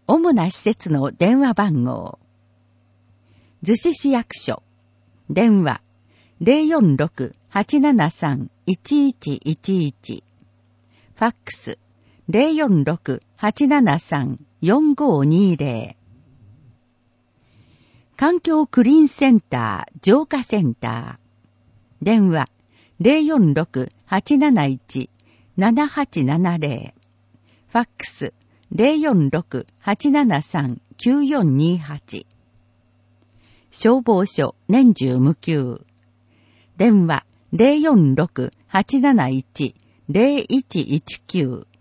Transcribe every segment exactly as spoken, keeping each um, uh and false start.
主な施設の電話番号。逗子市役所。電話 ゼロよんろく はちななさん いちいちいちいち。ファックス ゼロよんろく はちななさん よんごにゼロ。環境クリーンセンター浄化センター。電話 ゼロよんろく はちなないち ななはちななゼロ。ファックス ゼロよんろく はちななさん きゅうよんにはち。消防署年中無休。電話 ゼロよんろく はちなないち ゼロいちいちきゅう。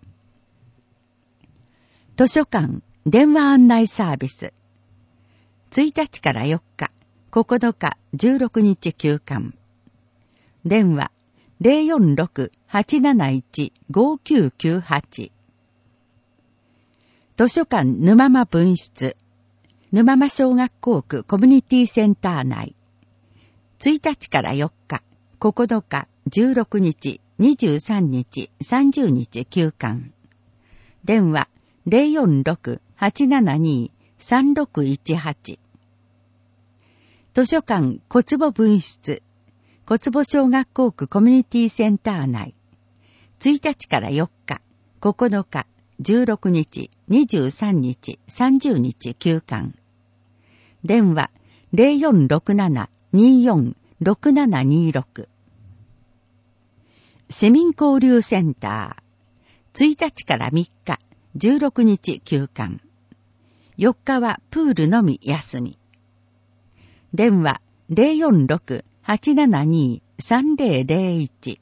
図書館電話案内サービス。いちにちからよっか、ここのか、じゅうろくにち休館。電話 ゼロよんろく はちなないち ごきゅうきゅうはち。図書館沼間分室。沼間小学校区コミュニティセンター内。いちにちからよっか、ここのか、じゅうろくにち、にじゅうさんにち、さんじゅうにち休館。電話ゼロよんろく はちななに さんろくいちはち。図書館小坪分室。小坪小学校区コミュニティセンター内。いちにちからよっか、ここのか、じゅうろくにち、にじゅうさんにち、さんじゅうにち休館。電話ゼロよんろくなな によん ろくななにろく。市民交流センター。いちにちからみっか、じゅうろくにち休館。よっかはプールのみ休み。電話ゼロよんろく はちななに さんゼロゼロいち。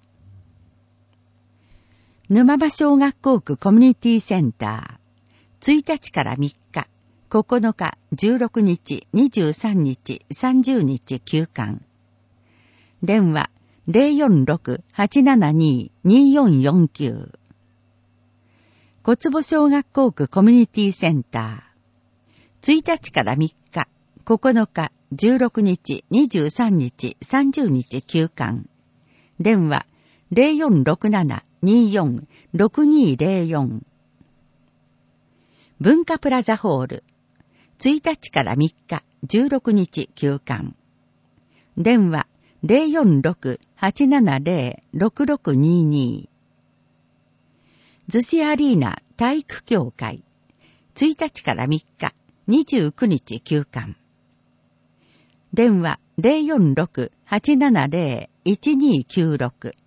沼間小学校区コミュニティセンター。いちにちからみっか、ここのか、じゅうろくにち、にじゅうさんにち、さんじゅうにち休館。電話ゼロよんろく はちななに によんよんきゅう。小坪小学校区コミュニティセンター。いちにちからみっか、ここのか、じゅうろくにち、にじゅうさんにち、さんじゅうにち休館。電話ゼロよんろくなな によん ろくにゼロよん。文化プラザホール。いちにちからみっか、じゅうろくにち休館。電話ゼロよんろく はちななゼロ ろくろくにに。逗子アリーナ体育協会。いちにちからみっか、にじゅうくにち休館。電話ゼロよんろく はちななゼロ いちにきゅうろく。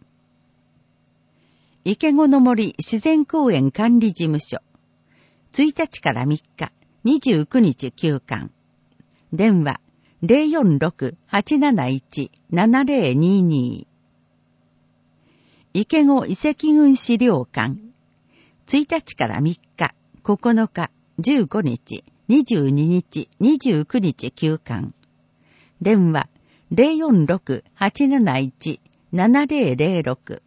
池子の森自然公園管理事務所。いちにちからみっか、にじゅうくにち休館。電話ゼロよんろく はちなないち ななゼロにに。池子遺跡群資料館。いちにちからみっか、ここのか、じゅうごにち、にじゅうににち、にじゅうくにち休館。電話ゼロよんろく はちなないち ななゼロゼロろく。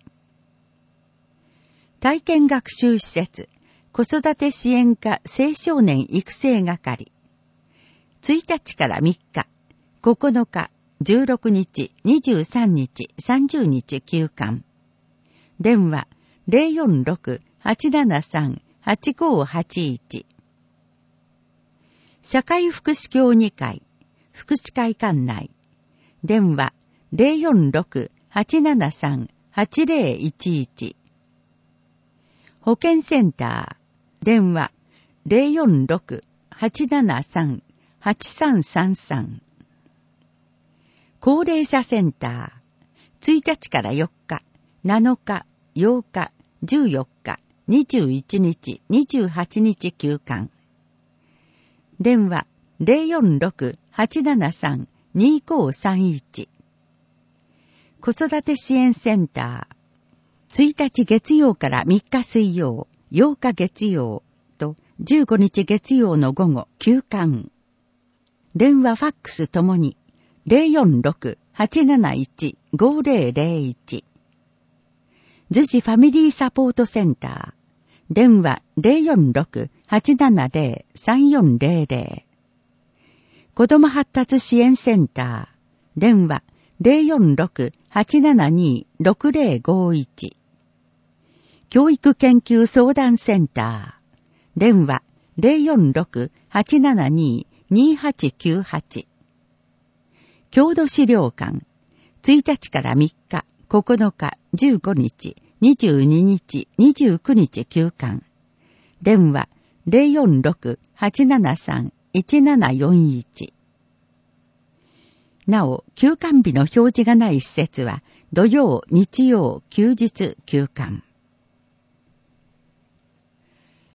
体験学習施設子育て支援課青少年育成係。いちにちからみっか、ここのか、じゅうろくにち、にじゅうさんにち、さんじゅうにち休館。電話ゼロよんろく はちななさん はちごはちいち。社会福祉協議会福祉会館内。電話ゼロよんろく はちななさん はちゼロいちいち。保健センター。電話ゼロよんろく はちななさん はちさんさんさん。高齢者センター。いちにちからよっか、なのか、ようか、じゅうよっか、にじゅういちにち、にじゅうはちにち休館。電話ゼロよんろく はちななさん にごさんいち。子育て支援センター。いちにち月曜からみっか水曜、ようか月曜とじゅうごにち月曜の午後休館。電話ファックスともにゼロよんろく はちなないち ごゼロゼロいち。逗子ファミリーサポートセンター。電話ゼロよんろく はちななゼロ さんよんゼロゼロ。子ども発達支援センター。電話ゼロよんろく はちななに ろくゼロごいち。教育研究相談センター。電話ゼロよんろく はちななに にはちきゅうはち。郷土資料館、いちにちからみっか、ここのか、じゅうごにち、にじゅうににち、にじゅうくにち休館。電話、ゼロよんろく はちななさん いちななよんいち。なお、休館日の表示がない施設は、土曜、日曜、休日休館。